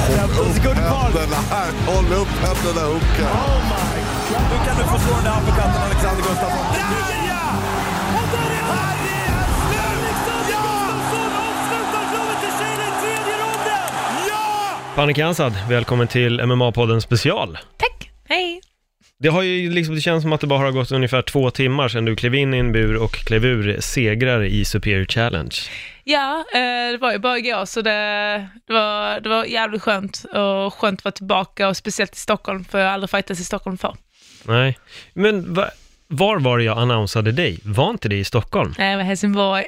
Håll upp händerna, Hooka. Oh my God. Nu kan du få slå den där uppercutten, Alexander Gustafsson. Ja! Och där är Harry! Alexander Gustafsson avslutar flovet till Tjejen i tredje ronden! Ja! Panik Ansad, välkommen till MMA-podden special. Tack, hej. Det har ju liksom, det känns som att det bara har gått ungefär 2 timmar sedan du klev in i en bur och klev ur segrare i Superior Challenge. Ja, det var ju bara igår, så det var jävligt skönt. Och skönt att vara tillbaka, och speciellt i Stockholm, för jag har aldrig fightats i Stockholm för. Nej, men var var det jag annonsade dig? Var inte det i Stockholm? Nej, det var Helsingborg.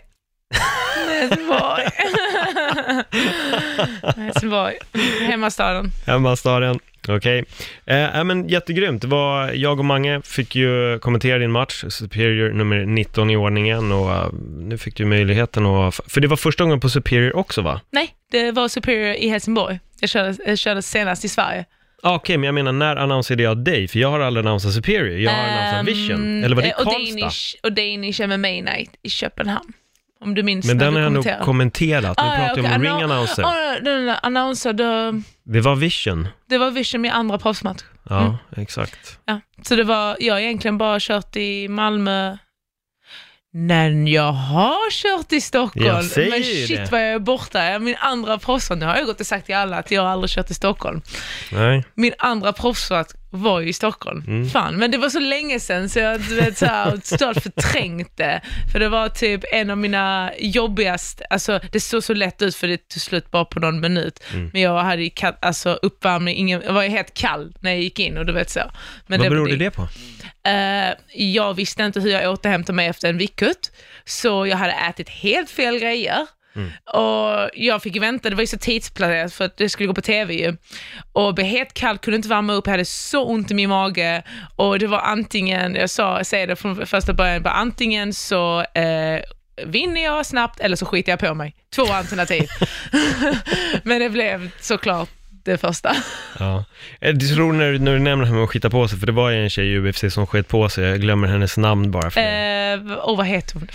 Helsingborg. Hemmastaden. Okej. Men jättegrymt. Det var, jag och Mange fick ju kommentera din match, Superior nummer 19 i ordningen, och nu fick du möjligheten att... För det var första gången på Superior också, va? Nej, det var Superior i Helsingborg. Jag körde senast i Sverige. Okej, men jag menar, när annonserade jag dig? För jag har aldrig annonsat Superior, jag har annonsat Vision. Eller var det Karlstad? Och Danish MMA Night i Köpenhamn. Om du minns. Men den har jag nog kommenterat. Nu pratar jag om ring announcer. Annonser, det var Vision. Det var Vision med andra proffsmatch. Ja, exakt. Ja, så det var, jag har egentligen bara kört i Malmö. Men jag har kört i Stockholm. Men shit vad jag är borta. Min andra proffsmatch, nu har jag gått och sagt till alla att jag aldrig kört i Stockholm. Nej. Min andra proffsmatch var ju i Stockholm. Fan, men det var så länge sedan så jag totalt förträngt det. För det var typ en av mina jobbigaste, alltså det såg så lätt ut för det till slut bara på någon minut. Men jag hade uppvärmning, jag var helt kall när jag gick in, och du vet så. Men vad berodde det på? Jag visste inte hur jag återhämtade mig efter en vickut, så jag hade ätit helt fel grejer. Och jag fick vänta, det var ju så tidsplanerat för att det skulle gå på tv ju. Och blev helt kall, kunde inte värma upp, jag hade så ont i min mage. Jag det var antingen, jag säger det från första början, bara antingen så vinner jag snabbt eller så skiter jag på mig. 2 alternativ. Men det blev såklart det första. Ja. Du tror när du nämner henne att skita på sig, för det var ju en tjej i UFC som skit på sig, jag glömmer hennes namn bara för vad heter hon?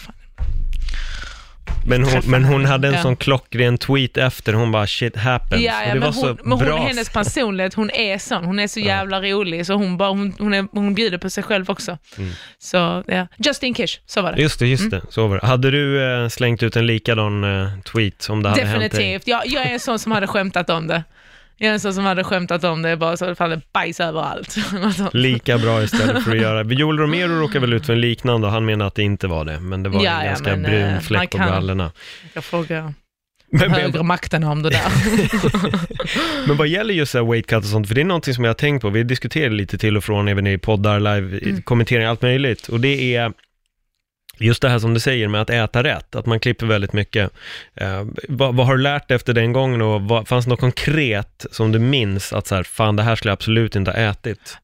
Men hon hade en sån klockren tweet efter, hon bara shit happens. Ja, och det var så bra. Hennes personlighet, hon är sån, hon är så jävla rolig, så hon bjuder på sig själv också. Så ja, Justin Kish, så var det. Just det, så var det. Hade du slängt ut en likadan tweet om det hade hänt dig? Definitivt, jag är en sån som hade skämtat om det. Jag är en sån som hade skämtat om det, bara så det faller bajs överallt. Lika bra istället för att göra. Joel Romero råkade väl ut för en liknande, och han menar att det inte var det. Men det var en ganska brun fläck på brallorna. Jag frågar högre makten om det där. Men vad gäller just weight cut och sånt, för det är någonting som jag har tänkt på. Vi diskuterar lite till och från även i poddar, live, kommentering, allt möjligt. Och det är just det här som du säger med att äta rätt, att man klipper väldigt mycket. Vad har du lärt efter den gången, och fanns det något konkret som du minns att så här, fan, det här skulle jag absolut inte ha ätit?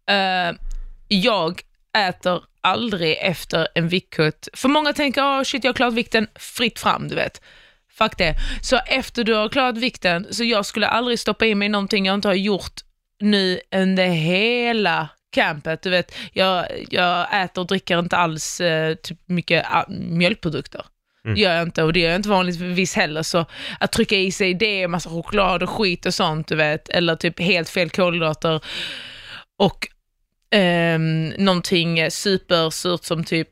Jag äter aldrig efter en viktcut. För många tänker, shit, jag har klarat vikten, fritt fram, du vet. Fuck det. Så efter du har klarat vikten, så jag skulle aldrig stoppa in mig någonting jag inte har gjort nu under hela campet, du vet, jag äter och dricker inte alls typ mycket mjölkprodukter. Gör jag inte, och det gör jag inte vanligtvis heller, så att trycka i sig det är massa choklad och skit och sånt, du vet, eller typ helt fel kolhydrater och någonting supersurt som typ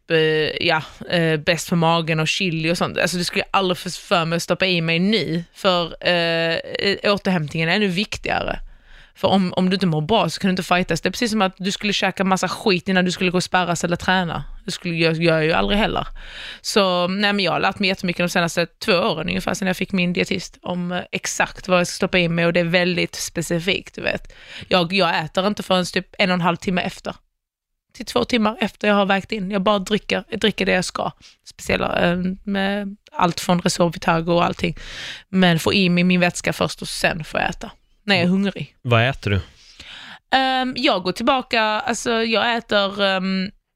bäst för magen och chili och sånt, alltså det skulle jag aldrig för mig att stoppa i mig nu, för återhämtningen är ännu viktigare. För om du inte mår bra så kan du inte fightas. Det är precis som att du skulle käka massa skit innan du skulle gå och sparras eller träna. Det gör jag ju aldrig heller. Så nej, men jag har lärt mig jättemycket de senaste 2 åren ungefär sedan jag fick min dietist om exakt vad jag ska stoppa in mig, och det är väldigt specifikt, du vet. Jag äter inte förrän typ 1,5 timme efter. Till 2 timmar efter jag har vägt in. Jag bara dricker det jag ska. Speciellt med allt från Resorb Vitago och allting. Men få i mig min vätska först och sen får jag äta. När jag är hungrig. Vad äter du? Jag går tillbaka, alltså jag äter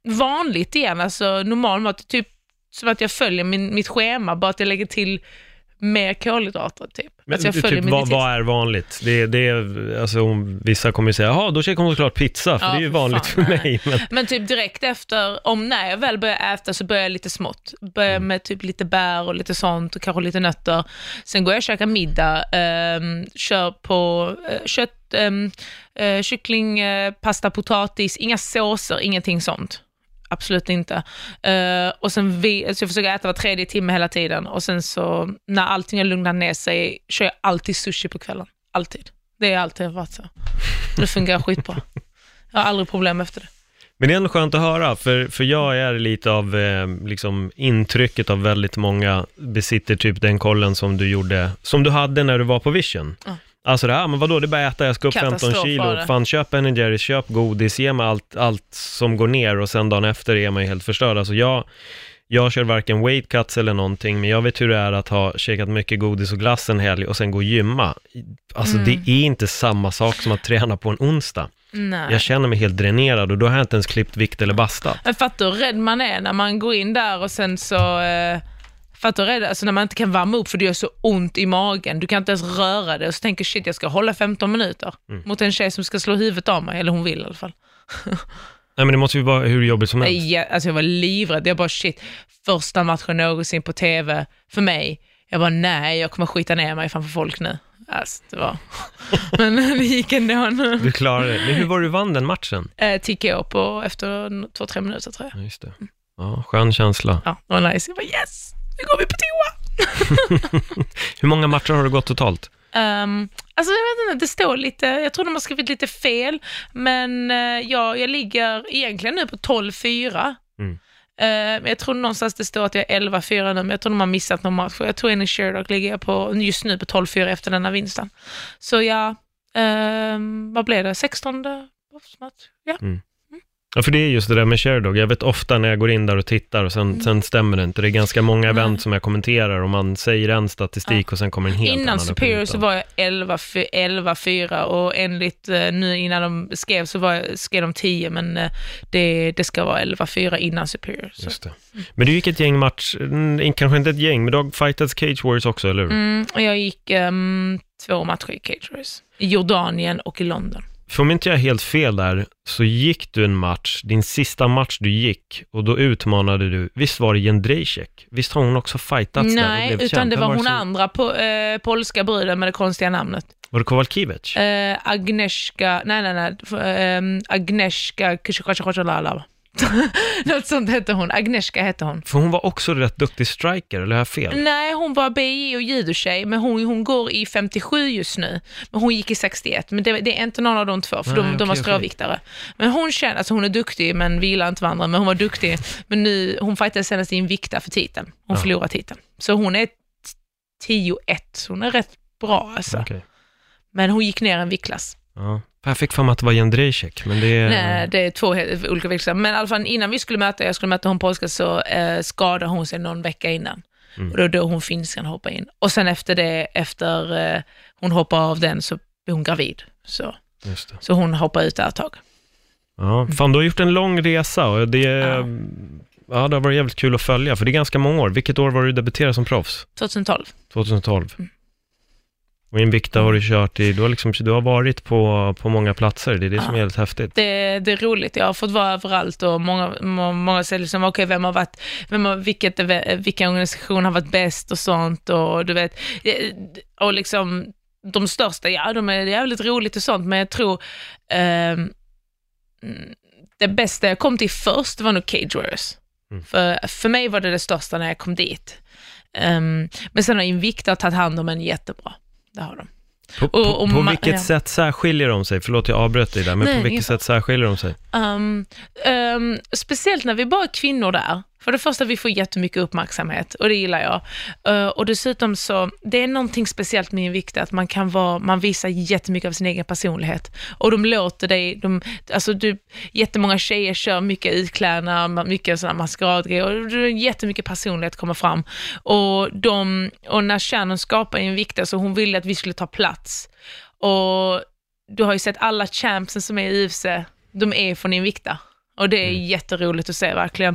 vanligt igen, alltså normal mat, typ som att jag följer mitt schema, bara att jag lägger till mer kolhydrater typ. Men Alltså jag följer typ, min vad är vanligt? Det är, alltså, vissa kommer ju säga, jaha, då käkar hon såklart pizza, för det är ju vanligt fan, för mig. Men typ direkt efter, när jag väl börjar äta så börjar jag lite smått. Börjar med typ lite bär och lite sånt och kanske lite nötter. Sen går jag och käkar middag, kör på kött, kyckling, pasta, potatis, inga såser, ingenting sånt. Absolut inte. Och sen så jag försöker äta var 3:e timme hela tiden. Och sen så, när allting har lugnat ner sig, kör jag alltid sushi på kvällen. Alltid. Det är alltid varit så. Det fungerar skitbra. Jag har aldrig problem efter det. Men det är ändå skönt att höra, för jag är lite av liksom intrycket av väldigt många besitter typ den kollen som du hade när du var på Vision. Alltså det här, men vadå, det är bara äta, jag ska upp 15 kilo, fan köp Ben & Jerry's, köp godis, ge mig allt som går ner och sen dagen efter är man helt förstörd. Alltså jag kör varken weight cuts eller någonting, men jag vet hur det är att ha käkat mycket godis och glass en helg och sen gå och gymma. Alltså det är inte samma sak som att träna på en onsdag. Nej. Jag känner mig helt dränerad och då har jag inte ens klippt vikt eller bastat. Jag fattar hur rädd man är när man går in där och sen så... Fattar du, alltså när man inte kan värma upp för det gör så ont i magen. Du kan inte ens röra det och så tänker shit, jag ska hålla 15 minuter mot en tjej som ska slå huvudet av mig, eller hon vill i alla fall. Nej, men det måste ju vara hur jobbigt som helst. Alltså jag var livrädd, jag bara shit, första matchen någonsin på tv för mig. Jag bara nej, jag kommer skita ner mig framför folk nu. Alltså, det var... Men det gick ändå. Du klarade det. Men hur var du vann den matchen? TKO på efter 2-3 minuter tror jag. Ja, just det. Ja, skön känsla. Ja, det var nice. Jag bara yes! Nu går vi på toa. Hur många matcher har du gått totalt? Alltså jag vet inte, det står lite, jag tror de har skrivit lite fel, men jag ligger egentligen nu på 12-4. Jag tror någonstans det står att jag är 11-4 nu, men jag tror de har missat någon match. Jag tror enligt Sherlock ligger jag på just nu på 12-4 efter denna vinsten. Så vad blev det? 16:e match? Ja. Ja, för det är just det där med Sherdog. Jag vet ofta när jag går in där och tittar och sen stämmer det inte. Det är ganska många event som jag kommenterar och man säger en statistik och sen kommer en helt annan. Innan Superior så var jag 11-4 och enligt nu innan de skrev så skrev de 10, men det ska vara 11-4 innan Superior. Så. Just det. Men du gick ett gäng match, kanske inte ett gäng, men du har fightats Cage Warriors också, eller hur? Och jag gick 2 matcher i Cage Warriors. I Jordanien och i London. För om inte jag är helt fel där, så gick du en match, din sista match du gick, och då utmanade du, visst var det Jędrzejczyk? Visst har hon också fightats där? Nej, utan det var hon andra polska bruden med det konstiga namnet. Var det Kowalkiewicz? Agnieszka, Agnieszka Kochalala. Något sånt hette hon. Agnieszka hette hon. För hon var också rätt duktig striker, eller har jag fel? Nej, hon var BJ och judotjej, men hon går i 57 just nu. Men hon gick i 61, men det är inte någon av de två, för de var stråviktare. Men hon känner, alltså hon är duktig, men vi gillar inte varandra, men hon var duktig. Men nu, hon fightade senast i en vikta för titeln. Hon förlorar titeln. Så hon är 10-1, hon är rätt bra alltså. Okay. Men hon gick ner en viktklass. Ja. Jag fick för mig att det var Jędrzejczyk, men det är... Nej, det är 2 olika viktklasser. Men i alla fall innan jag skulle möta hon polska så skadade hon sig någon vecka innan. Och då hon finskan hoppade in. Och sen efter hon hoppade av den så blev hon gravid. Så hon hoppade ut där ett tag. Ja, fan, du har gjort en lång resa och det har varit jävligt kul att följa, för det är ganska många år. Vilket år var du debuterade som proffs? 2012. Och i en vikta har du kört i, du har varit på många platser, det är det som är helt häftigt. Det är roligt, jag har fått vara överallt och många säger liksom, okej, vilken organisation har varit bäst och sånt, och du vet, och liksom de största, de är jävligt roligt och sånt, men jag tror det bästa jag kom till först var nog Cage Warriors. För mig var det största när jag kom dit. Men sen har Invicta tagit hand om en jättebra. Det har de. På vilket sätt särskiljer de sig? Förlåt, jag avbröt dig där, men på vilket sätt särskiljer de sig? Speciellt när vi bara är kvinnor där. För det första, vi får jättemycket uppmärksamhet och det gillar jag. Och dessutom så, det är någonting speciellt med Invicta att man visar jättemycket av sin egen personlighet. Och de låter dig, jättemånga tjejer kör mycket utklädnad, mycket sådana maskeradgrejer, och jättemycket personlighet kommer fram. Och när Shannon skapar Invicta så hon ville att vi skulle ta plats. Och du har ju sett alla champsen som är i UFC, de är från Invicta. Och det är jätteroligt att se verkligen.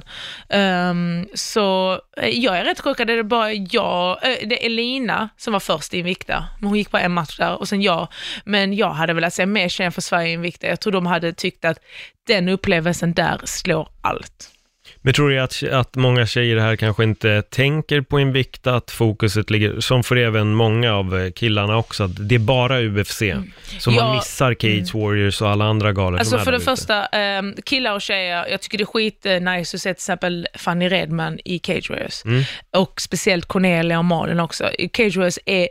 Så jag är rätt chockad. Det är bara det är Elina som var först i Invicta. Men hon gick på en match där och sen jag. Men jag hade velat se mer tjejer för Sverige i Invicta. Jag tror de hade tyckt att den upplevelsen där slår allt. Men tror du att många tjejer här kanske inte tänker på Invicta, att fokuset ligger, som för även många av killarna också, att det är bara UFC. Så man missar Cage Warriors och alla andra galor. Alltså för det första, killar och tjejer, jag tycker det är skit nice att se till exempel Fanny Redman i Cage Warriors. Och speciellt Cornelia och Malin också. Cage Warriors är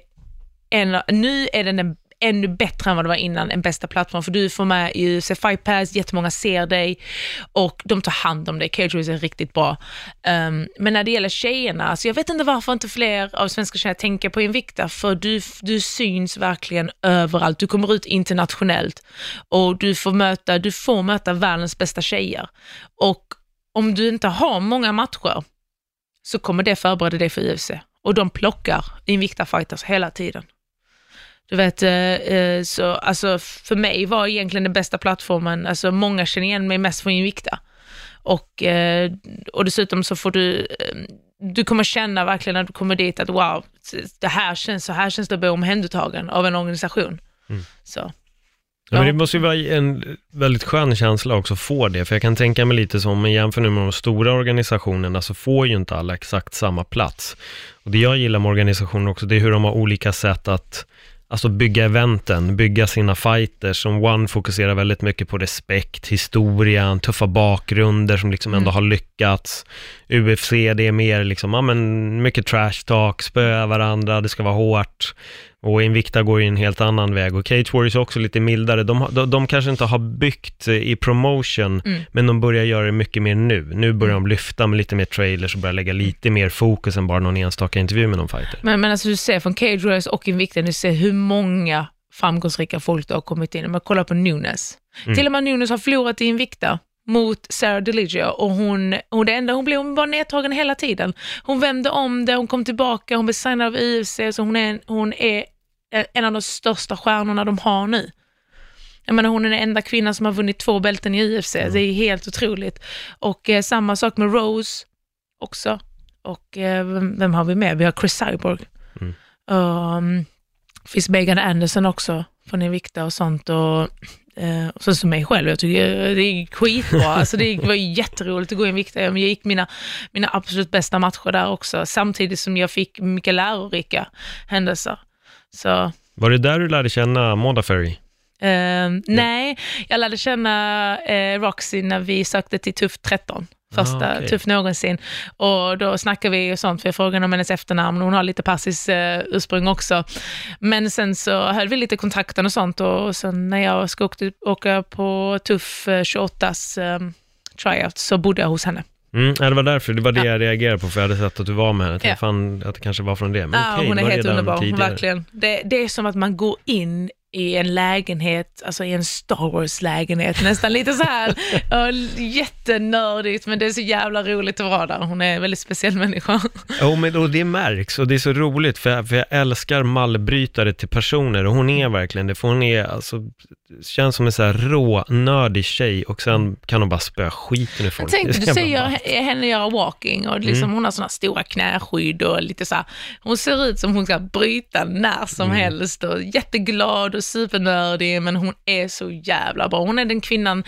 nu är den ännu bättre än vad det var innan, en bästa plattform, för du får med i UFC Fight Pass, jättemånga ser dig och de tar hand om dig. Cage Warriors är riktigt bra. Men när det gäller tjejerna, så jag vet inte varför inte fler av svenska tjejer tänker på Invicta, för du syns verkligen överallt. Du kommer ut internationellt och du får möta världens bästa tjejer. Och om du inte har många matcher så kommer det förbereda dig för UFC. Och de plockar Invicta fighters hela tiden. Du vet, så alltså för mig var egentligen den bästa plattformen, alltså många känner igen mig mest från Invicta. Och dessutom så får du kommer känna verkligen när du kommer dit att wow, så här känns det att bli omhändertagen av en organisation. Så. Ja. Men det måste ju vara en väldigt skön känsla också att få det, för jag kan tänka mig lite som, jämför nu med de stora organisationerna så får ju inte alla exakt samma plats. Och det jag gillar med organisationer också, det är hur de har olika sätt att bygga eventen, bygga sina fighters. Som One fokuserar väldigt mycket på respekt, historien, tuffa bakgrunder som liksom ändå har lyckats. UFC, det är mer liksom, mycket trash talk, spöa varandra, det ska vara hårt. Och Invicta går ju en helt annan väg. Och Cage Warriors är också lite mildare. De kanske inte har byggt i promotion, men de börjar göra det mycket mer nu. Nu börjar de lyfta med lite mer trailers och börjar lägga lite mer fokus än bara någon enstaka intervju med någon fighter. Men alltså du ser från Cage Warriors och Invicta, du ser hur många framgångsrika folk det har kommit in. Man kollar på Nunes. Till och med Nunes har förlorat i Invicta mot Sarah Deligio och hon blev bara nedtagen hela tiden. Hon vände om det, hon kom tillbaka, hon blev signad av UFC, så hon är en av de största stjärnorna de har nu. Jag menar, hon är den enda kvinnan som har vunnit 2 bälten i UFC. Det är helt otroligt. Och samma sak med Rose också. Och vem har vi med? Vi har Chris Cyborg. Finns Megan Anderson också från Invicta och sånt. Och så som mig själv, jag tycker det är skitbra. Alltså det var jätteroligt att gå i Invicta. Jag gick mina absolut bästa matcher där också. Samtidigt som jag fick mycket lärorika händelser. Så. Var det där du lärde känna Modafferi? Nej, jag lärde känna Roxy när vi sökte till Tuff 13. Första Tuff någonsin. Och då snackade vi och sånt, för jag frågade om hennes efternamn. Hon har lite persis ursprung också. Men sen så höll vi lite kontakten och sånt. Och sen när jag ska åka på Tuff 28s tryout så bodde jag hos henne. Det var därför, det var det jag reagerade på, för jag hade sett att du var med henne. Jag fann att det kanske var från det. Men hon är helt underbar, verkligen. Det är som att man går in i en lägenhet, alltså i en Star Wars-lägenhet, nästan lite så här jättenördigt, men det är så jävla roligt att vara där. Hon är en väldigt speciell människa. Och det märks, och det är så roligt, för jag älskar mallbrytare till personer, och hon är verkligen det, för hon är alltså, känns som en så här rå, nördig tjej, och sen kan hon bara spöa skiten i folk. Jag tänkte, du ser henne göra walking, och liksom, hon har såna stora knäskydd och lite så här, hon ser ut som hon ska bryta när som helst, och jätteglad och supernördig, men hon är så jävla bra. Hon är den kvinnan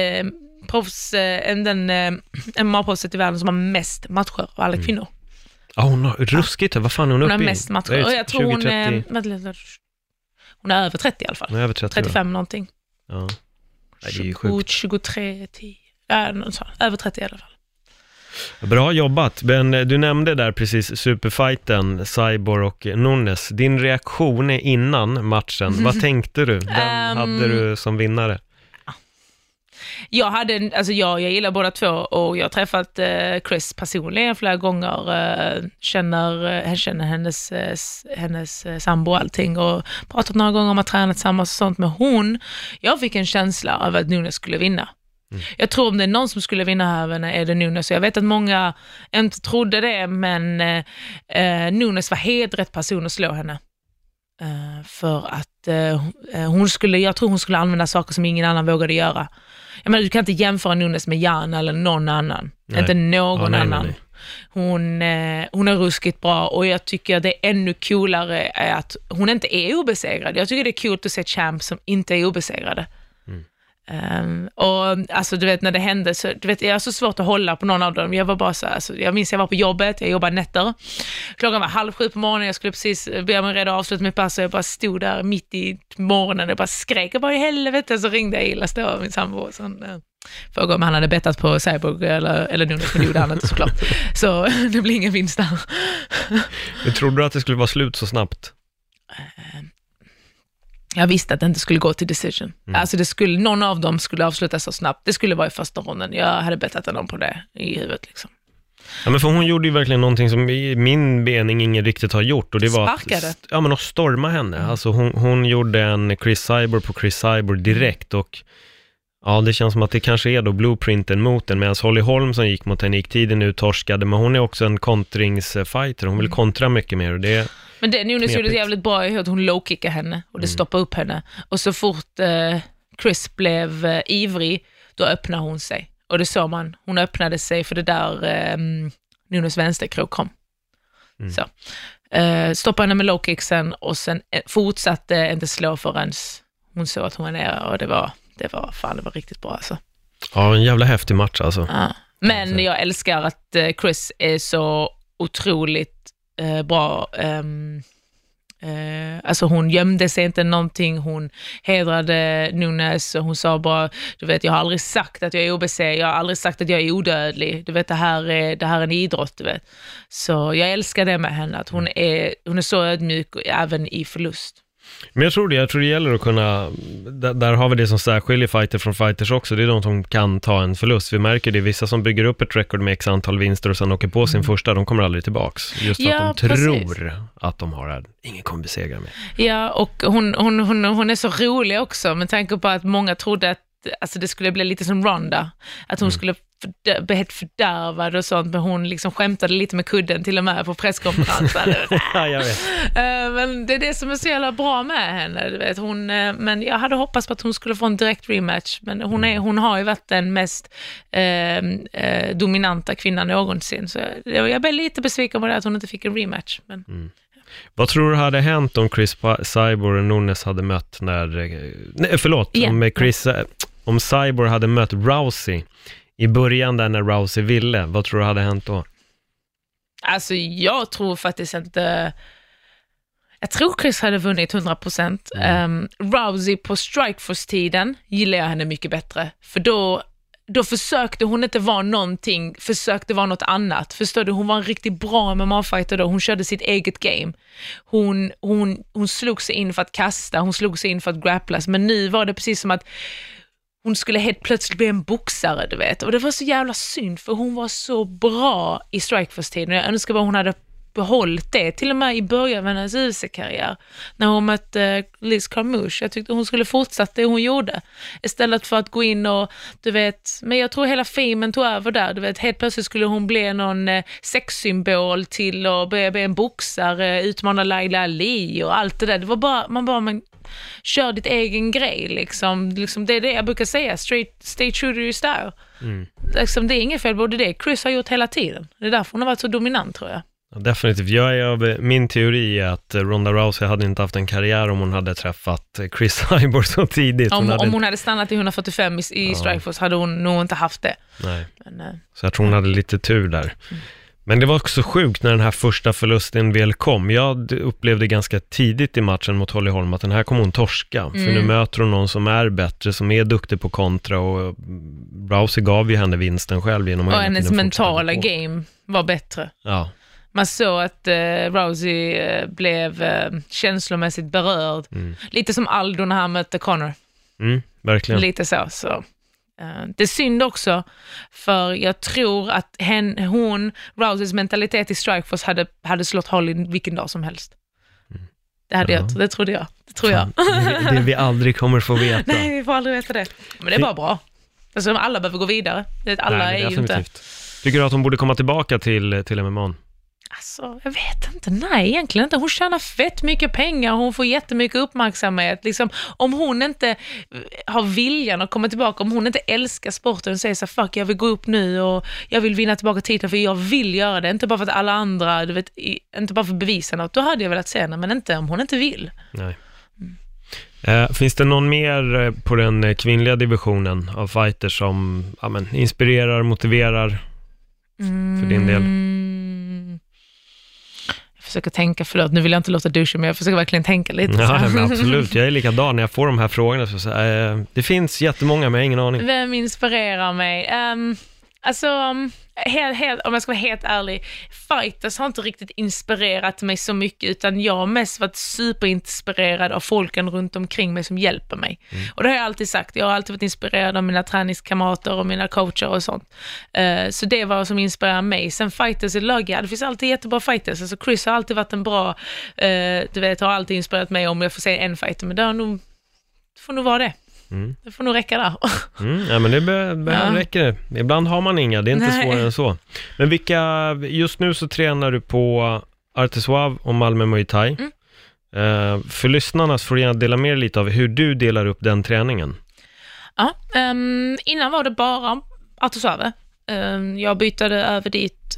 MMA-proffset i världen som har mest matcher av alla kvinnor. Ja, hon har ruskigt. Vad fan är hon uppe i? Hon har mest matcher. Och jag tror 20, hon är över 30 i alla fall. Hon är över 30, 35 någonting. Ja. Nej, det är ju sjukt. 23, 10. Över 30 i alla fall. Bra jobbat. Men du nämnde där precis superfighten Cyborg och Nunes. Din reaktion är innan matchen. Vad tänkte du? Vem hade du som vinnare? Jag gillar båda två, och jag har träffat Chris personligen flera gånger, känner hennes sambo och allting, och pratat några gånger om att träna tillsammans och sånt med jag fick en känsla av att Nunes skulle vinna. Jag tror om det är någon som skulle vinna här är det Nunes, så jag vet att många inte trodde det, men Nunes var helt rätt person att slå henne. För att jag tror hon skulle använda saker som ingen annan vågade göra. Jag menar, du kan inte jämföra Nunes med Jan eller någon annan. Nej. Inte någon annan. Nej. Hon är ruskigt bra och jag tycker det är ännu coolare är att hon inte är obesegrad. Jag tycker det är kul att se champs som inte är obesegrade. Och alltså du vet när det hände så du vet jag är så svårt att hålla på någon av dem. Jag var bara så alltså, jag minns jag var på jobbet, jag jobbade nätter. Klockan var 6:30 på morgonen, jag skulle precis börja mig redan avsluta mitt pass och jag bara stod där mitt i morgonen och bara skrek och bara i helvete, så ringde jag illa stå min sambo och sån frågade om han hade bettat på Cyborg eller Nunes, men det gjorde han inte såklart. Så det blir ingen vinst där. Men trodde du att det skulle vara slut så snabbt? Jag visste att det inte skulle gå till decision. Alltså någon av dem skulle avsluta så snabbt. Det skulle vara i första ronden. Jag hade bettat någon på det i huvudet liksom. Ja, men för hon gjorde ju verkligen någonting som i min mening ingen riktigt har gjort. Och det var att storma henne. Alltså hon gjorde en Chris Cyborg på Chris Cyborg direkt och ja, det känns som att det kanske är då blueprinten mot den. Medan Holly Holm som gick mot henne gick tiden nu torskade. Men hon är också en kontringsfighter. Hon vill kontra mycket mer och det. Men det Nunes gjorde det jävligt bra i att hon low-kickade henne och det stoppade upp henne. Och så fort Chris blev ivrig, då öppnade hon sig. Och det såg man, hon öppnade sig för det där Nunes vänsterkrok kom. Så. Stoppade henne med low-kicksen och sen fortsatte inte slå förrän hon såg att hon var nere. Och det var riktigt bra alltså. Ja, en jävla häftig match alltså. Ja. Men jag älskar att Chris är så otroligt bra. Alltså hon gömde sig inte någonting, hon hedrade Nunes och hon sa bara, du vet, jag har aldrig sagt att jag är obesegrad, jag har aldrig sagt att jag är odödlig, du vet, det här är en idrott, du vet. Så jag älskar det med henne, att hon är så ödmjuk även i förlust. Men jag tror det gäller att kunna, där har vi det som särskiljer fighter från fighters också, det är de som kan ta en förlust. Vi märker det, vissa som bygger upp ett record med x antal vinster och sen åker på sin första, de kommer aldrig tillbaks. Just för att de tror att de har det. Ingen kommer besegra mig. Ja, och hon är så rolig också, med tanke på att många trodde att alltså det skulle bli lite som Ronda, att hon skulle bli helt fördärvad och sånt, men hon liksom skämtade lite med kudden till och med på presskonferensen. Ja, jag vet. Men det är det som är så jävla bra med henne, du vet. Men jag hade hoppats på att hon skulle få en direkt rematch, men hon har ju varit den mest dominanta kvinnan någonsin, så jag blev lite besviken på det att hon inte fick en rematch. Men vad tror du hade hänt om Chris Cyborg och Nunes hade mött om Cyborg hade mött Rousey i början där när Rousey ville, vad tror du hade hänt då? Alltså jag tror faktiskt inte, jag tror Chris hade vunnit 100%. Rousey på Strikeforce-tiden gillar jag henne mycket bättre, för då försökte hon inte vara någonting, försökte vara något annat. Förstår du? Hon var en riktigt bra MMA-fighter då. Hon körde sitt eget game. Hon slog sig in för att kasta, hon slog sig in för att grapplas. Men nu var det precis som att hon skulle helt plötsligt bli en boxare, du vet. Och det var så jävla synd, för hon var så bra i Strikeforce-tiden. Jag önskar bara hon hade behållit det, till och med i början av hennes UFC-karriär när hon mötte Liz Carmouche. Jag tyckte hon skulle fortsätta det hon gjorde istället för att gå in och, du vet, men jag tror hela famen tog över där, du vet, helt plötsligt skulle hon bli någon sexsymbol till och börja bli en boxare, utmana Laila Ali och allt det där. Det var bara, man kör ditt egen grej liksom det är det jag brukar säga, stay true to your style. Liksom, det är inget fel, både det Chris har gjort hela tiden. Det är därför hon har varit så dominant, tror jag. Ja, definitivt. Min teori är att Ronda Rousey hade inte haft en karriär om hon hade träffat Chris Cyborg så tidigt. Om hon hade stannat i 145 i Strikeforce hade hon nog inte haft det. Nej. Så jag tror hon hade lite tur där. Men det var också sjukt när den här första förlusten väl kom. Jag upplevde ganska tidigt i matchen mot Holly Holm att den här kommer hon torska. För nu möter hon någon som är bättre, som är duktig på kontra, och Rousey gav ju henne vinsten själv genom att... Och hennes mentala game var bättre. Ja. Man såg att Rousey blev känslomässigt berörd. Lite som Aldo när han mötte Conor. Verkligen. Lite så. Det är synd också, för jag tror att Rouseys mentalitet i Strikeforce hade slått Holly vilken dag som helst. Det trodde jag. Det tror jag. Det vi aldrig kommer få veta. Nej, vi får aldrig veta det. Men det är bara bra. Alltså, alla behöver gå vidare. Alla är ju inte... Tycker du att hon borde komma tillbaka till MMA? Alltså, jag vet inte. Nej, egentligen inte. Hon tjänar fett mycket pengar. Hon får jättemycket uppmärksamhet. Liksom, om hon inte har viljan att komma tillbaka, om hon inte älskar sporten och säger så fuck, jag vill gå upp nu och jag vill vinna tillbaka titeln för jag vill göra det. Inte bara för att alla andra, du vet, inte bara för bevisa något. Då hade jag velat se henne, men inte om hon inte vill. Nej. Finns det någon mer på den kvinnliga divisionen av fighters som inspirerar, motiverar för din del? Jag försöker tänka, förlåt, nu vill jag inte låta duschen, men jag försöker verkligen tänka lite. Ja, men absolut, jag är likadan när jag får de här frågorna. Så det finns jättemånga, men jag har ingen aning. Vem inspirerar mig? Alltså, om jag ska vara helt ärlig, fighters har inte riktigt inspirerat mig så mycket, utan jag har mest varit superinspirerad av folken runt omkring mig som hjälper mig. Och det har jag alltid sagt. Jag har alltid varit inspirerad av mina träningskamrater och mina coacher och sånt. Så det var vad som inspirerar mig. Sen fighters i lag, det finns alltid jättebra fighters. Alltså Chris har alltid varit en bra, du vet, har alltid inspirerat mig om jag får se en fighter, men det får nog vara det. Det får nog räcka där. Ja, men det räcker. Ibland har man inga, det är inte svårare än så. Men just nu så tränar du på Arte Suave och Malmö Muay Thai. För lyssnarna så får du gärna dela med lite av hur du delar upp den träningen. Ja, innan var det bara Arte Suave. Jag bytte över dit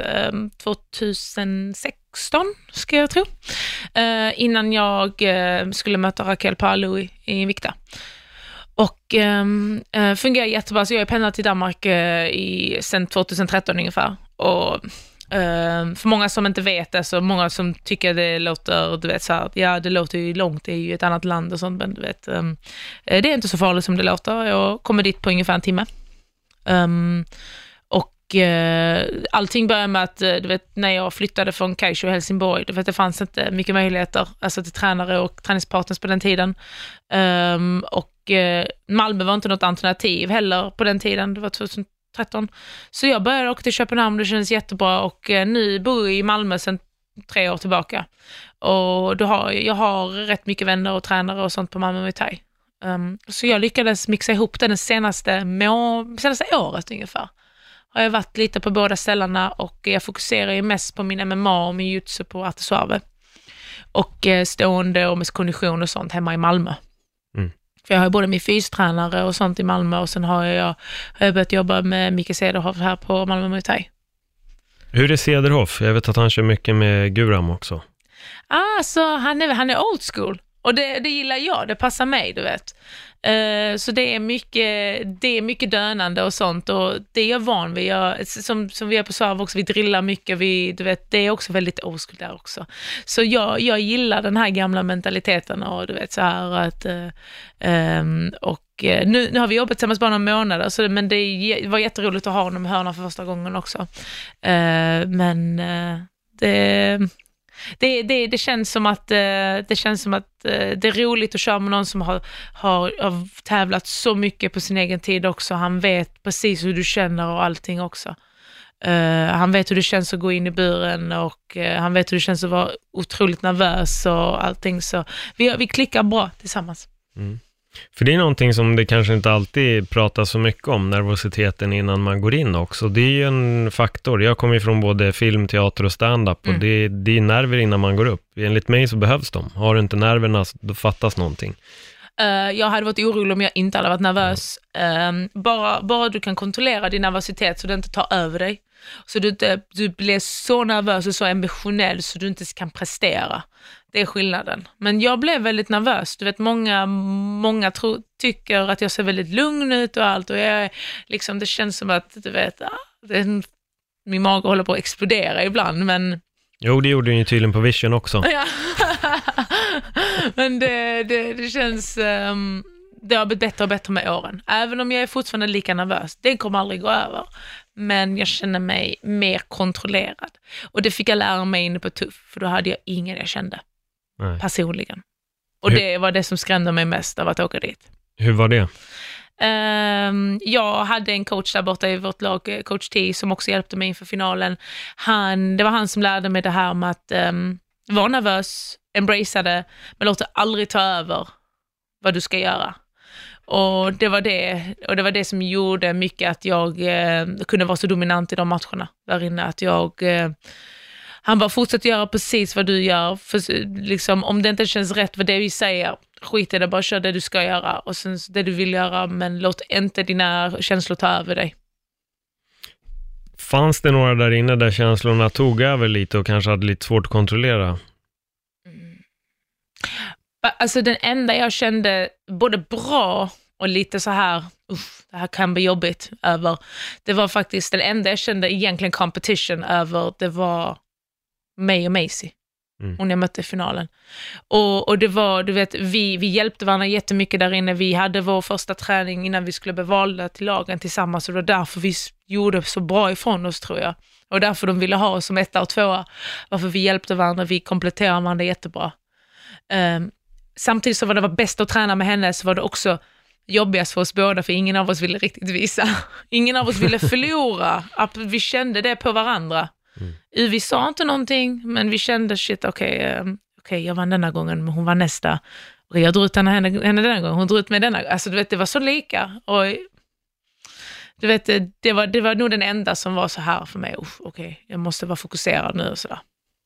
2016, ska jag tro. Innan jag skulle möta Raquel Palou i Vikta. Och fungerar jättebra, så jag är pendlat till Danmark sen 2013 ungefär. Och för många som inte vet det, så många som tycker det låter, du vet, så här, ja, det låter ju långt, det är ju ett annat land och sånt, men du vet, det är inte så farligt som det låter. Jag kommer dit på ungefär en timme. Allting började med att, du vet, när jag flyttade från Kaisho i Helsingborg, du vet, det fanns inte mycket möjligheter, alltså till tränare och träningspartners på den tiden. Malmö var inte något alternativ heller på den tiden, det var 2013. Så jag började åka till Köpenhamn, det kändes jättebra, och nu bor jag i Malmö sedan 3 år tillbaka. Och jag har rätt mycket vänner och tränare och sånt på Malmö Muay Thai. Så jag lyckades mixa ihop det senaste året ungefär. Har jag varit lite på båda ställena, och jag fokuserar ju mest på min MMA och min jutsu på Arte Suave. Och stående och med kondition och sånt hemma i Malmö. För jag har både min fystränare och sånt i Malmö, och sen har jag börjat jobba med Micke Cederhoff här på Malmö Muay Thai. Hur är Cederhoff? Jag vet att han kör mycket med Guram också. Så han är old school. Och det gillar jag, det passar mig, du vet. Så det är mycket dönande och sånt, och det är jag van vid. Som vi är på Suave också, vi drillar mycket, du vet, det är också väldigt old school där också. Så jag gillar den här gamla mentaliteten, och du vet, så här att nu har vi jobbat tillsammans bara några månader, men det var jätteroligt att ha honom i hörna för första gången också. Det känns som att det är roligt att köra med någon som har tävlat så mycket på sin egen tid också. Han vet precis hur du känner och allting också. Han vet hur det känns att gå in i buren, och han vet hur det känns att vara otroligt nervös och allting. Så vi klickar bra tillsammans. För det är någonting som det kanske inte alltid pratas så mycket om, nervositeten innan man går in också. Det är ju en faktor. Jag kommer ifrån både film, teater och stand-up, och det är nerver innan man går upp. Enligt mig så behövs de. Har du inte nerverna, då fattas någonting. Jag hade varit orolig om jag inte hade varit nervös. Bara du kan kontrollera din nervositet så det inte tar över dig. Så du blir så nervös och så emotionell så du inte kan prestera. Det är skillnaden. Men jag blev väldigt nervös. Du vet, många tycker att jag ser väldigt lugn ut och allt. Och jag liksom, det känns som att, du vet, min mage håller på att explodera ibland, men... Jo, det gjorde den ju tydligen på Vision också. Ja. Men det känns... det har blivit bättre och bättre med åren. Även om jag är fortfarande lika nervös. Det kommer aldrig gå över. Men jag känner mig mer kontrollerad. Och det fick jag lära mig inne på Tuff. För då hade jag ingen jag kände. Nej. Personligen. Och det var det som skrämde mig mest av att åka dit. Hur var det? Jag hade en coach där borta i vårt lag, coach T, som också hjälpte mig inför finalen. Det var han som lärde mig det här med att vara nervös, embracea det, men låt det aldrig ta över vad du ska göra. Och det var det som gjorde mycket att jag kunde vara så dominant i de matcherna där inne, att jag Han bara, fortsätt göra precis vad du gör. För, liksom, om det inte känns rätt vad det vi säger, skit i det, bara kör det du ska göra. Och sen det du vill göra, men låt inte dina känslor ta över dig. Fanns det några där inne där känslorna tog över lite och kanske hade lite svårt att kontrollera? Alltså den enda jag kände både bra och lite så här, det här kan bli jobbigt över, det var faktiskt den enda jag kände egentligen competition över, det var mig och Macy. Hon jag mötte i finalen. Och det var, du vet, vi hjälpte varandra jättemycket där inne. Vi hade vår första träning innan vi skulle bli valda till lagen tillsammans, och det var därför vi gjorde så bra ifrån oss, tror jag. Och därför de ville ha oss som 1 och 2. Varför vi hjälpte varandra, vi kompletterade varandra jättebra. Samtidigt så var det bäst att träna med henne, så var det också jobbigast för oss båda, för ingen av oss ville riktigt visa. Ingen av oss ville förlora. Vi kände det på varandra. Vi sa inte någonting, men vi kände shit, okej, jag vann denna gången, men hon var nästa. Och jag drog ut henne denna gången, hon drog ut mig denna. Alltså du vet, det var så lika. Och du vet, det var nog den enda som var så här för mig. Okej, jag måste vara fokuserad nu och sådär.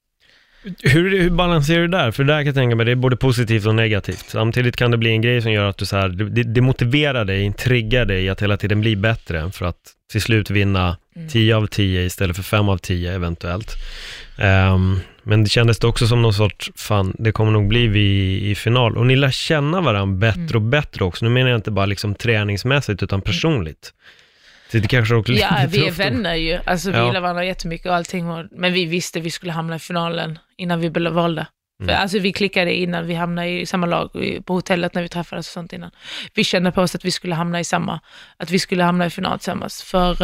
Hur balanserar du där? För där kan jag tänka mig, det är både positivt och negativt. Samtidigt kan det bli en grej som gör att du så här, det motiverar dig, triggar dig att hela tiden bli bättre för att till slut vinna 10 av 10 istället för 5 av 10 eventuellt. Men det kändes det också som någon sorts, fan, det kommer nog bli vi i final. Och ni lär känna varandra bättre och bättre också. Nu menar jag inte bara liksom träningsmässigt utan personligt. Så det kanske också ja, vi är vänner ju. Alltså vi gillar varandra jättemycket och allting. Men vi visste vi skulle hamna i finalen innan vi blev valda. För, alltså vi klickade innan vi hamnade i samma lag på hotellet när vi träffades och sånt innan. Vi kände på oss att vi skulle hamna i final tillsammans.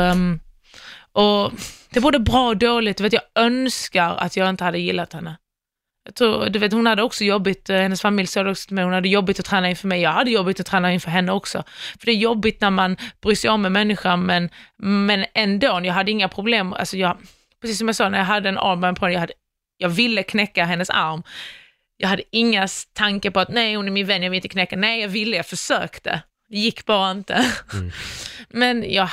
Och det är både bra och dåligt. Jag önskar att jag inte hade gillat henne. Jag tror, du vet, hon hade också jobbigt, hennes familj sa också med, hon hade jobbigt att träna inför mig, jag hade jobbigt att träna inför henne också, för det är jobbigt när man bryr sig om en människa, men ändå, jag hade inga problem, alltså precis som jag sa, när jag hade en armband på henne, jag ville knäcka hennes arm, jag hade inga tankar på att nej, hon är min vän, jag vill inte knäcka, nej, jag försökte, det gick bara inte. Men jag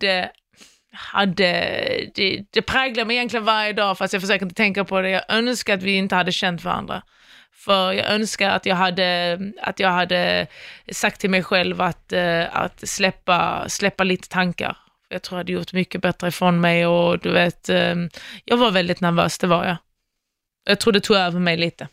det präglar mig egentligen varje dag, fast jag försöker inte tänka på det. Jag önskar att vi inte hade känt varandra, för jag önskar att jag hade sagt till mig själv att släppa lite tankar. Jag tror jag hade gjort mycket bättre ifrån mig, och du vet, jag var väldigt nervös, det var jag tror det tog över mig lite.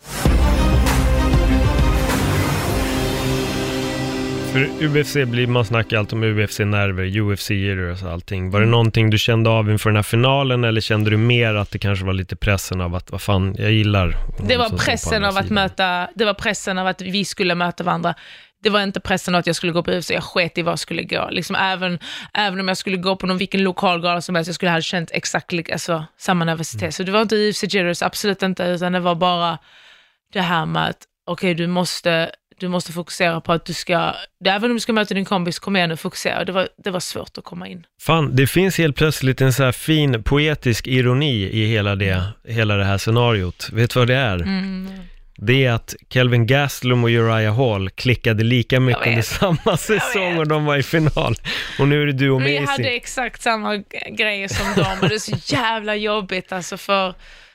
För UFC man snackar allt om UFC-nerver, UFC-er och allting. Var det någonting du kände av inför den här finalen, eller kände du mer att det kanske var lite pressen av att, vad fan, jag gillar... Det var pressen av att vi skulle möta varandra. Det var inte pressen av att jag skulle gå på UFC, jag sket i vad jag skulle gå. Liksom, även om jag skulle gå på vilken lokalgala som helst, jag skulle ha känt exakt samma nervositet. Så det var inte UFC jitters, absolut inte, utan det var bara det här med att okej, du måste fokusera på att du ska, även om du ska möta din kompis, kom igen och fokusera. Det var svårt att komma in. Fan, det finns helt plötsligt en så här fin poetisk ironi i hela det här scenariot. Vet du vad det är? Det är att Kelvin Gastelum och Uriah Hall klickade lika mycket under samma säsong, och de var i final. Och nu är det du och Macy. Vi hade exakt samma grejer som dem, och det är så jävla jobbigt alltså, för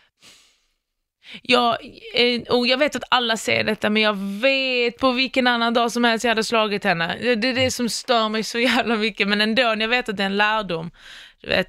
jag vet att alla ser detta, men jag vet på vilken annan dag som helst jag hade slagit henne. Det är det som stör mig så jävla mycket, men ändå, jag vet att det är en lärdom. Du vet,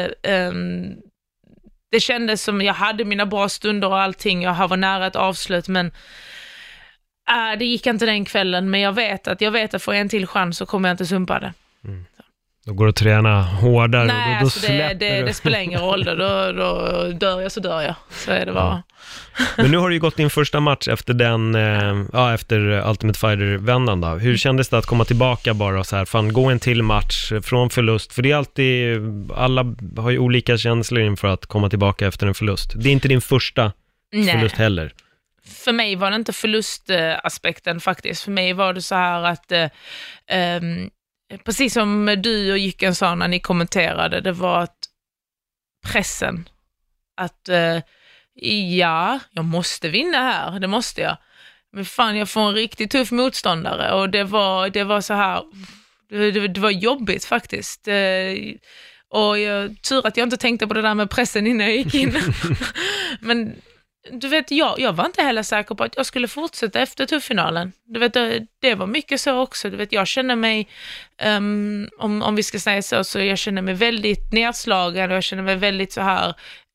det kändes som jag hade mina bra stunder och allting, jag var nära ett avslut, men det gick inte den kvällen. Men jag vet att får jag en till chans så kommer jag inte sumpa det. Då går det att träna hårdare. Nej, och då släpper det spelar ingen roll. Då dör jag så dör jag. Så är det bara. Men nu har du ju gått din första match efter efter Ultimate Fighter-vändan då. Hur kändes det att komma tillbaka bara så här, fan, gå en till match från förlust? För det är alltid, alla har ju olika känslor inför att komma tillbaka efter en förlust. Det är inte din första förlust heller. För mig var det inte förlustaspekten faktiskt. För mig var det så här att precis som du och Jycken sa när ni kommenterade, det var att pressen att jag måste vinna här, det måste jag. Men fan, jag får en riktigt tuff motståndare, och det var så här, det var jobbigt faktiskt. Och tur att jag inte tänkte på det där med pressen innan jag gick in. Men du vet, jag var inte heller säker på att jag skulle fortsätta efter tufffinalen. Du vet, det var mycket så också. Du vet, jag känner mig, om vi ska säga så jag känner mig väldigt nedslagen och jag känner mig väldigt så här,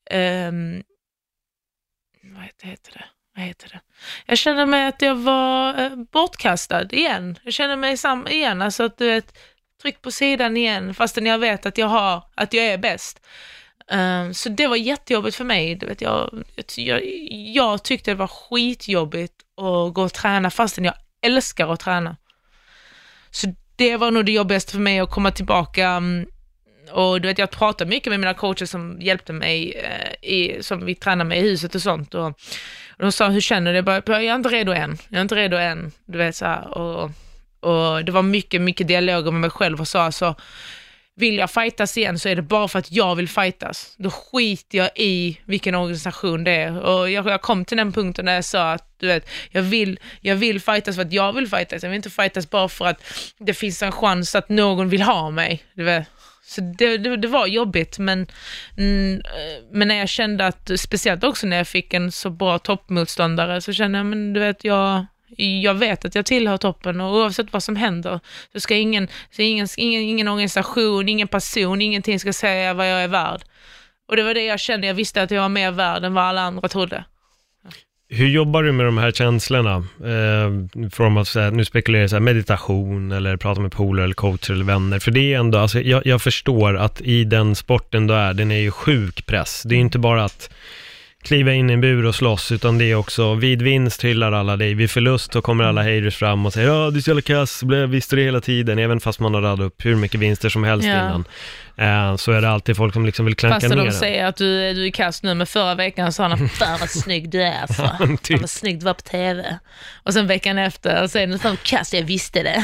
vad heter det? Jag känner mig att jag var bortkastad igen. Jag känner mig igen, alltså att du vet, tryck på sidan igen fastän jag vet att jag är bäst. Så det var jättejobbigt för mig. Du vet, jag tyckte det var skitjobbigt att gå och träna fastän jag älskar att träna. Så det var nog det jobbigaste för mig att komma tillbaka. Och du vet, jag pratade mycket med mina coacher som hjälpte mig som vi tränade med i huset och sånt. Och de sa, hur känner du? Jag är inte redo än. Du vet, så här, och det var mycket dialoger med mig själv och sa så, vill jag fightas igen så är det bara för att jag vill fightas. Då skiter jag i vilken organisation det är. Och jag kom till den punkten där jag sa att du vet, jag vill fightas för att jag vill fightas. Jag vill inte fightas bara för att det finns en chans att någon vill ha mig. Du vet. Så det var jobbigt, men när jag kände att, speciellt också när jag fick en så bra toppmotståndare, så kände jag, men du vet, jag vet att jag tillhör toppen och oavsett vad som händer så ska ingen organisation, ingen person, ingenting ska säga vad jag är värd. Och det var det jag kände, jag visste att jag var mer värd än vad alla andra trodde. Hur jobbar du med de här känslorna? Från att nu spekulerar så här, meditation eller prata med polare eller coacher eller vänner. För det är ändå, alltså, jag förstår att i den sporten den är ju sjuk press. Det är inte bara att kliva in i en bur och slåss, utan det är också vid vinst trillar alla dig, vid förlust så kommer alla haters fram och säger ja, du är så jävla kass, visste det hela tiden, även fast man har radat upp hur mycket vinster som helst innan. Så är det alltid folk som liksom vill klanka ner. Fast de säger att du är kass nu, men förra veckan sa han, fan vad snygg du är, alltså. Fan vad snygg du var på tv. Och sen veckan efter säger han, fan kass, jag visste det.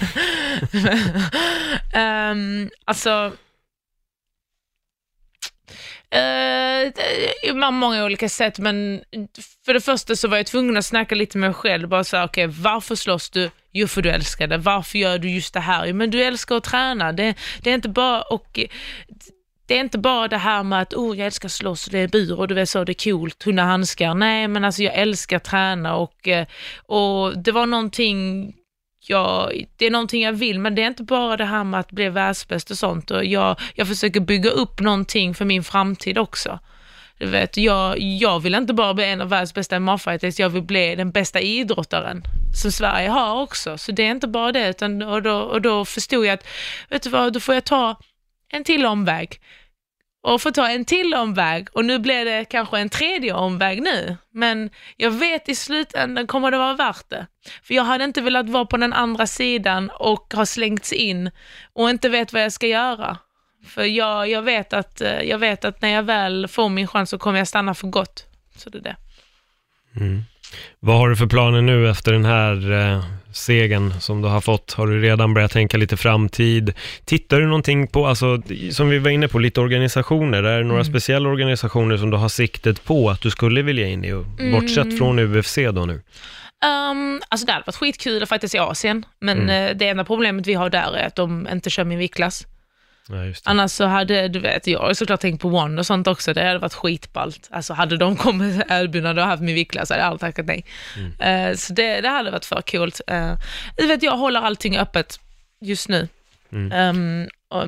Alltså många olika sätt, men för det första så var jag tvungen att snacka lite med mig själv, bara säga okej, varför slåss du? Jo, för du älskar det. Varför gör du just det här? Jo, men du älskar att träna. Det är inte bara, och det är inte bara det här med att jag älskar slåss, det är bur och du vet så, det är coolt, tunna handskar. Nej, men alltså jag älskar träna och det var någonting det är någonting jag vill, men det är inte bara det här med att bli världsbäst och sånt. Och jag försöker bygga upp någonting för min framtid också. Du vet, jag vill inte bara bli en av världens bästa MMA-fighters, jag vill bli den bästa idrottaren som Sverige har också. Så det är inte bara det, utan, och då förstod jag att, vet du vad, då får jag ta en till omväg. Och få ta en till omväg, och nu blir det kanske en tredje omväg nu. Men jag vet i slutändan kommer det vara värt det. För jag hade inte velat vara på den andra sidan och ha slängts in och inte vet vad jag ska göra. För jag vet att när jag väl får min chans så kommer jag stanna för gott. Så det är det. Mm. Vad har du för planer nu efter den här segern som du har fått? Har du redan börjat tänka lite framtid? Tittar du någonting på, alltså, som vi var inne på, lite organisationer? Är det några speciella organisationer som du har siktet på att du skulle vilja in i? Bortsett från UFC då nu? Alltså det hade varit skitkul att faktiskt i Asien. Men det enda problemet vi har där är att de inte kör min viktklass. Ja, just det. Annars så hade, du vet, jag har såklart tänkt på One och sånt också. Det hade varit skitballt. Alltså hade de kommit erbjudande och haft min viktklass så hade jag aldrig tackat nej. Så det hade varit för kul. Du vet, jag håller allting öppet just nu. Och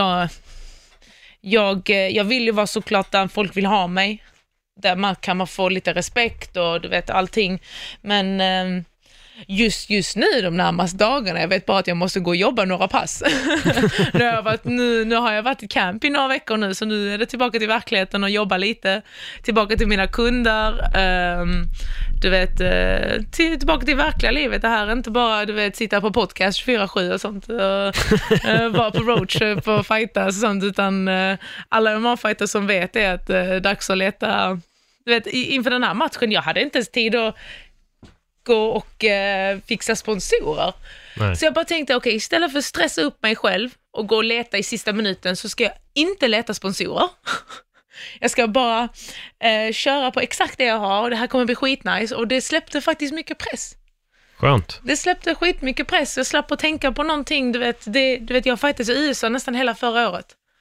jag vill ju vara såklart där folk vill ha mig. Där kan man få lite respekt och du vet allting. Men just nu de närmaste dagarna, jag vet bara att jag måste gå och jobba några pass. nu har jag varit i camp i några veckor nu, så nu är det tillbaka till verkligheten och jobba lite, tillbaka till mina kunder, du vet, tillbaka till verkliga livet. Det här är inte bara, du vet, sitta på podcast 24/7 och sånt, vara på roadshow på fighter och sånt, utan alla de fighter som vet är att dags att leta, du vet, inför den här matchen, jag hade inte ens tid att gå och fixa sponsorer. Nej. Så jag bara tänkte, okej, istället för att stressa upp mig själv och gå och leta i sista minuten, så ska jag inte leta sponsorer. Jag ska bara köra på exakt det jag har, och det här kommer bli skitnice. Och det släppte faktiskt mycket press. Skönt. Det släppte skitmycket press. Jag slapp att tänka på någonting, du vet, jag fightade i USA nästan hela förra året.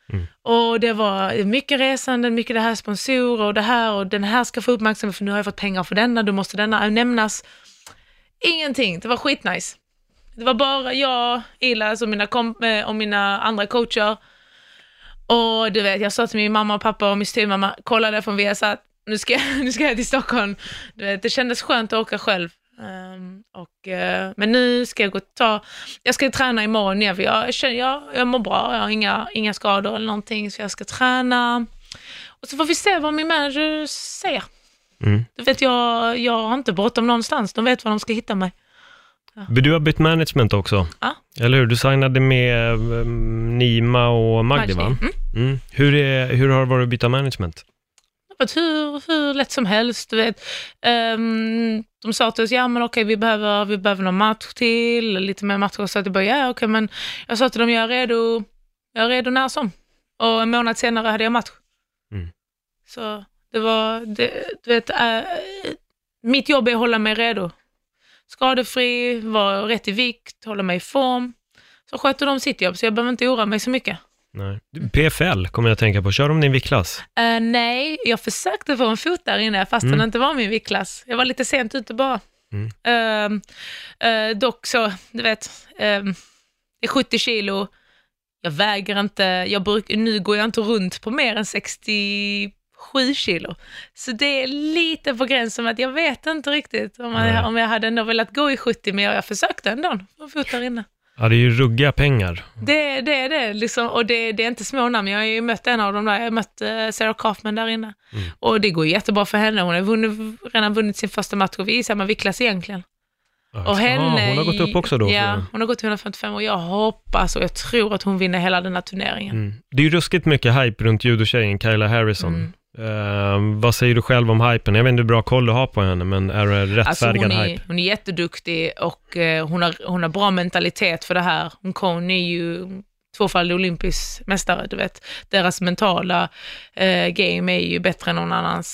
Och det var mycket resande, mycket det här sponsorer och det här och den här ska få uppmärksamhet för nu har jag fått pengar för denna, då måste denna nämnas. Ingenting, det var skitnice. Det var bara jag, Ilas och mina andra coacher. Och du vet, jag sa till min mamma och pappa och min styvmamma, kollade från Viasat, nu ska jag till Stockholm. Du vet, det kändes skönt att åka själv. Men nu ska jag ska träna imorgon igen, för jag mår bra, jag har inga skador eller någonting, så jag ska träna. Och så får vi se vad min manager säger. Du vet, jag har inte bråttom någonstans, de vet var de ska hitta mig. Men du har bytt management också. Ja. Eller hur? Du signade med Nima och Magdi, va? Hur har det varit att byta management? Hur lätt som helst, du vet. De sa till oss, ja men okej, vi behöver någon match till, lite mer matcher, så att jag bara, ja okej, men jag sa till dem, jag är redo när som. Och en månad senare hade jag match. Så det var, du vet, mitt jobb är att hålla mig redo. Skadefri, vara rätt i vikt, hålla mig i form. Så sköter de sitt jobb, så jag behöver inte oroa mig så mycket. Nej. PFL kommer jag att tänka på. Kör de din viktklass? Nej, jag försökte få en fot där inne fast den inte var min viktklass. Jag var lite sent ute bara. Dock så, du vet, det är 70 kilo. Jag väger inte, nu går jag inte runt på mer än 67 kilo. Så det är lite på gränsen att jag vet inte riktigt om jag hade ändå velat gå i 70, men jag försökte ändå få fot där inne. Ja, det är ju ruggiga pengar. Det är det liksom, och det är inte små namn. Jag har ju mött en av dem där, jag har mött Sarah Kaufman där inne. Och det går jättebra för henne. Hon har redan vunnit sin första match och vi är i samma viktklass egentligen. Och henne, hon har gått upp också då? Ja, hon har gått till 155 och jag hoppas och jag tror att hon vinner hela den här turneringen. Det är ju ruskigt mycket hype runt judotjejen Kayla Harrison. Vad säger du själv om hypen? Jag vet inte hur bra koll du har på henne, men är det rättfärdigad hype? Hon är jätteduktig och hon har bra mentalitet för det här. Hon är ju tvåfaldig olympisk mästare, du vet. Deras mentala game är ju bättre än någon annans.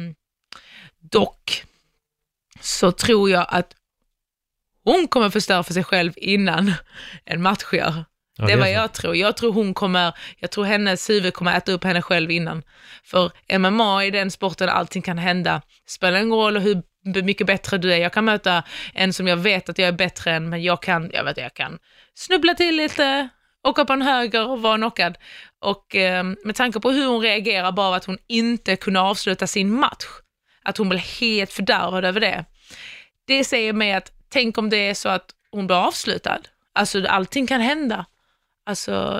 Dock så tror jag att hon kommer förstöra för sig själv innan en match gör. Ja, det är vad jag tror. Jag tror hennes huvud kommer äta upp henne själv innan. För MMA i den sporten, allting kan hända. Spelar ingen roll hur mycket bättre du är. Jag kan möta en som jag vet att jag är bättre än, men jag kan snubbla till lite, åka på en höger och vara knockad. Och med tanke på hur hon reagerar bara att hon inte kunde avsluta sin match, att hon blev helt fördärvad över det. Det säger mig att tänk om det är så att hon blir avslutad. Alltså allting kan hända. Alltså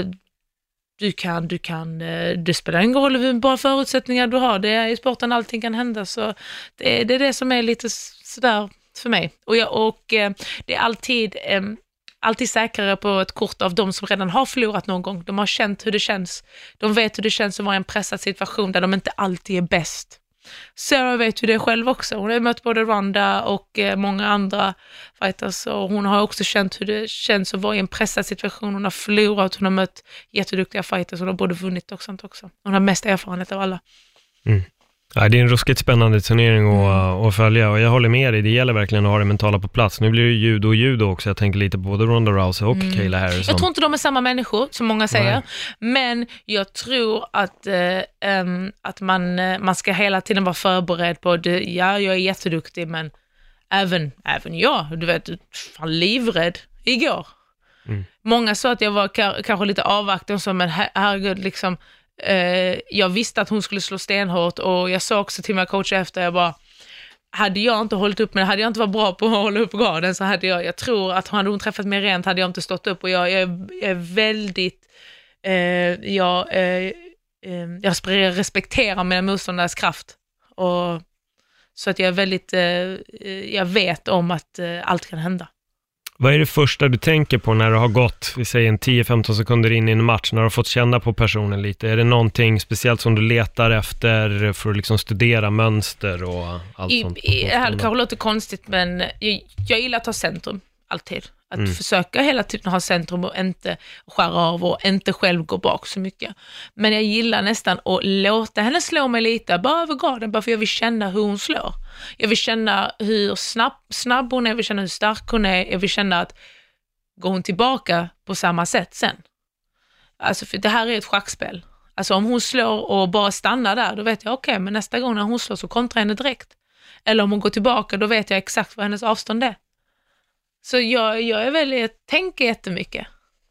det spelar ingen roll hur bra förutsättningar du har. Det är i sporten allting kan hända, så det är det som är lite sådär för mig. Och det är alltid säkrare på ett kort av de som redan har förlorat någon gång. De har känt hur det känns. De vet hur det känns att vara i en pressad situation där de inte alltid är bäst. Sarah vet ju det själv också. Hon har mött både Ronda och många andra fighters, och hon har också känt hur det känns att vara i en pressad situation. Hon har förlorat, hon har mött jätteduktiga fighters, hon har både vunnit och sånt också. Hon har mest erfarenhet av alla. Ja, det är en ruskigt spännande turnering att följa, och jag håller med dig, det gäller verkligen att ha det mentala på plats. Nu blir det judo också, jag tänker lite på både Ronda Rousey och Kayla Harrison. Jag tror inte de är samma människor, som många säger. Nej. Men jag tror att man ska hela tiden vara förberedd på det. Ja, jag är jätteduktig, men även jag, du vet, fan livrädd igår. Många sa att jag var kanske lite avvaktande, så, men herregud, liksom, jag visste att hon skulle slå stenhårt, och jag sa också till mina coacher efter, jag bara, hade jag inte hållit upp, men hade jag inte varit bra på att hålla upp garden, så hade jag tror att hade hon träffat mig rent hade jag inte stått upp, och jag är väldigt jag respekterar mina motståndares kraft, och så att jag är väldigt jag vet om att allt kan hända. Vad är det första du tänker på när du har gått, vi säger en 10-15 sekunder in i en match, när du har fått känna på personen lite? Är det någonting speciellt som du letar efter för att liksom studera mönster och allt sånt? Det här kanske låter konstigt, men jag gillar att ha centrum, alltid. Att försöka hela tiden ha centrum och inte skära av och inte själv gå bak så mycket. Men jag gillar nästan att låta henne slå mig lite, bara över garden, bara för jag vill känna hur hon slår. Jag vill känna hur snabb hon är, jag vill känna hur stark hon är, jag vill känna att går hon tillbaka på samma sätt sen. Alltså för det här är ett schackspel. Alltså om hon slår och bara stannar där, då vet jag okej, men nästa gång när hon slår så kontrar henne direkt. Eller om hon går tillbaka, då vet jag exakt vad hennes avstånd är. Så jag är väldigt, tänker jättemycket.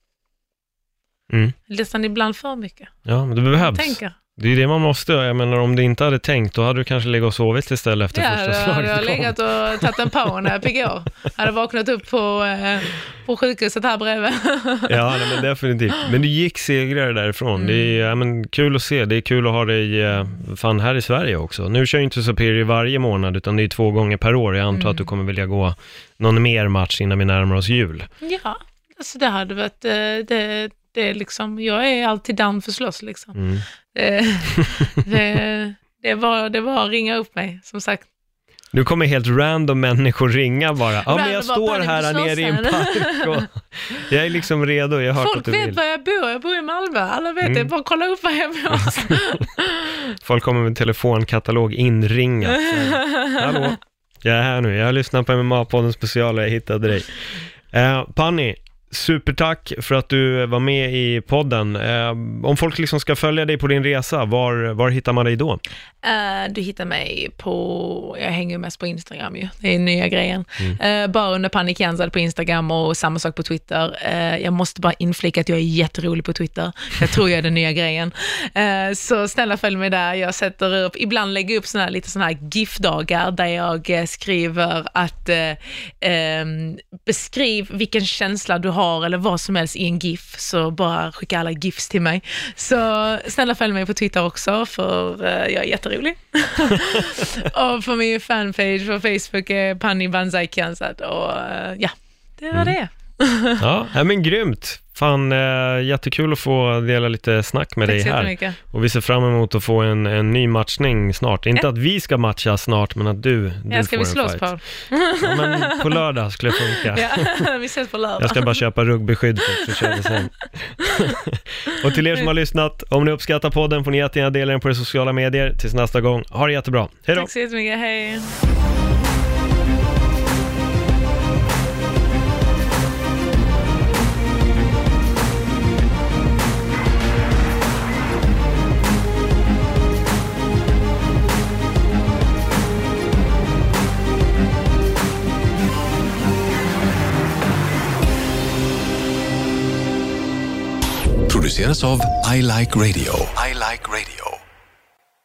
Nästan ibland för mycket. Ja, men det behövs. Tänker. Det är det man måste. Jag menar, om du inte hade tänkt, då hade du kanske legat och sovit istället efter första slaget. Jag hade legat och tagit en power när jag fick gå. Hade vaknat upp på sjukhuset här bredvid. Ja, men definitivt. Men du gick segrare därifrån. Det är kul att se. Det är kul att ha dig fan här i Sverige också. Nu kör ju inte Superior varje månad, utan det är 2 gånger per år. Jag antar att du kommer vilja gå någon mer match innan vi närmar oss jul. Ja, alltså det hade varit... Det är liksom, jag är alltid down för slåss liksom. Det var att ringa upp mig, som sagt. Nu kommer helt random människor ringa bara. Ja, men jag står här nere i en park och jag är liksom redo. Jag har hört att du vill. Folk vet var jag bor i Malmö. Alla vet det, bara kolla upp var jag bor. Folk kommer med telefonkatalog inringat. Hallå, jag är här nu. Jag har lyssnat på MMA-podden special och jag hittade dig. Panni, supertack för att du var med i podden. Om folk liksom ska följa dig på din resa, var hittar man dig då? Du hittar mig på, jag hänger mest på Instagram ju, det är nya grejen. Bara under Panni Kianzad på Instagram och samma sak på Twitter. Jag måste bara inflika att jag är jätterolig på Twitter. Jag tror jag är den nya grejen. Så snälla följ mig där. Jag sätter upp, ibland lägger upp lite såna här GIF-dagar där jag skriver att beskriv vilken känsla du har eller vad som helst i en GIF, så bara skicka alla GIFs till mig. Så snälla följ mig på Twitter också, för jag är jätterolig. Och på min fanpage på Facebook är Panni Banzai Kianzad, och ja, det var det. Ja, men grymt. Fan, jättekul att få dela lite snack med dig här. Och vi ser fram emot att få en ny matchning snart. Inte att vi ska matcha snart, men att du får en fight. Ska vi slåss på? Ja, men på lördag skulle det funka. Ja, vi ses på lördag. Jag ska bara köpa rugbyskydd så kör vi sen. Och till er som har lyssnat, om ni uppskattar podden får ni jättegärna dela den på de sociala medier. Tills nästa gång, ha det jättebra. Hej då! Tack så jättemycket, hej! Produceras av I Like Radio. I Like Radio.